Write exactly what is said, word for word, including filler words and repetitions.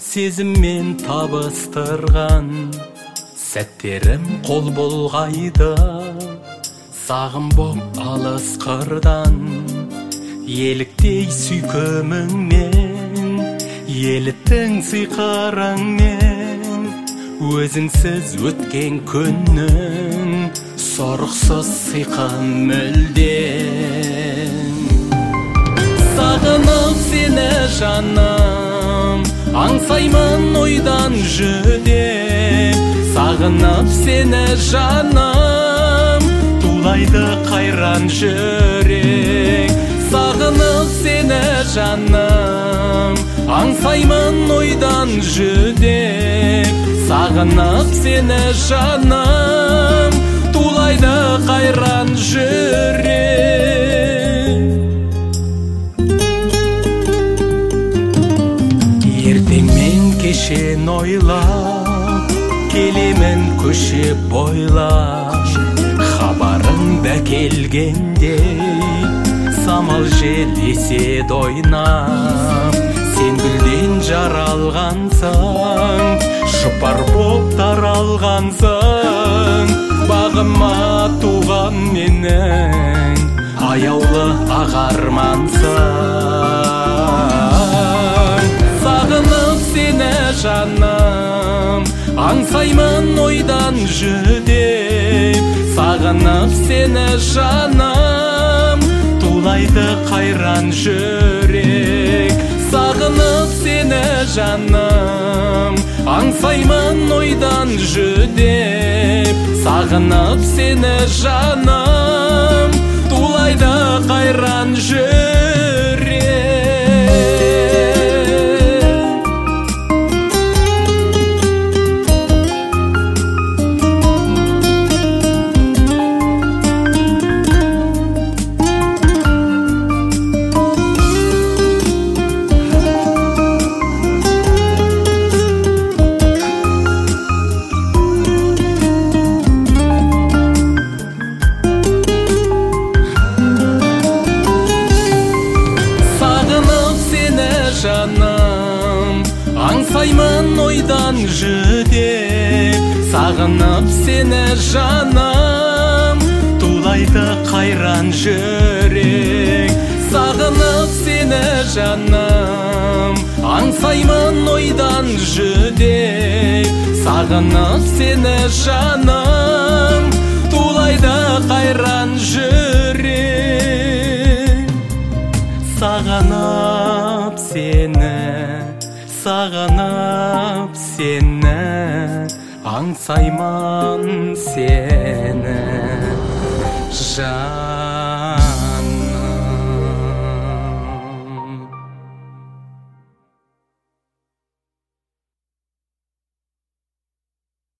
сезіммен табыстырған сәттерім қол бұлғайды. Сағым боп алыс қырдан еліктей сүйкіміңмен, еліттің сиқырыңмен, өзіңсіз өткен күннің сорықсыз сиқын мүлдем. Сағынып сені жаным, аңсаймын ойдан жүдеп. Сағынып сені жаным, тулайды қайран жүрек. Сағынып сені жаным, аңсаймын ойдан жүдеп. Сағынып сені жаным, тулайды қайран жүрек. Ертең мен кешен ойлап, келемін көше бойлап. Хабарың да келгендей, самал жел еседі ойнап. Сен гүлден жаралғансың, жұпар боп таралғансың. Бағыма туған менің аяулы ағармансың. Сағынып сені жаным, аңсаймын ойдан жүдеп. Сағынып сені жаным, тулайды қайран жүрек. Сағынып сені жаным, аңсаймын ойдан жүдеп. Сағынып сені жаным, тулайды қайран жүрек. Жаным, аңсаймын ойдан жүдеп. Сағынып сені жаным, тулайды қайран жүрек. Сағынып сені жаным, аңсаймын ойдан жүдеп. Сағынып сені жаным, тулайды қайран жүрек. Сағынып сені, сағынып сені, аңсаймын сені жан.